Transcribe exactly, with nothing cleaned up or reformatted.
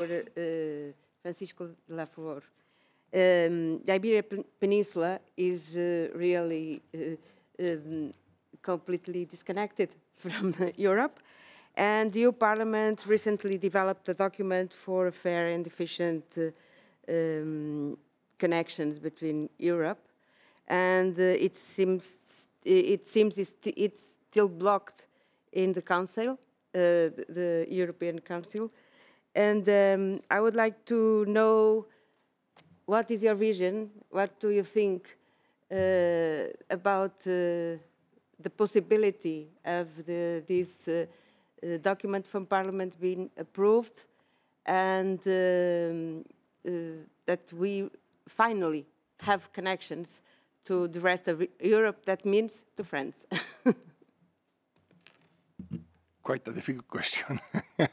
uh, Francisco de la Flor. Um, the Iberian Peninsula is uh, really uh, um, completely disconnected from Europe, and the E U Parliament recently developed a document for fair and efficient uh, um, connections between Europe, and uh, it seems it seems it's, it's still blocked in the Council, uh, the, the European Council, and um, I would like to know what is your vision, what do you think uh, about uh, the possibility of the, this uh, uh, document from Parliament being approved, and um, uh, that we finally have connections to the rest of Europe, that means to France. Quite a difficult question.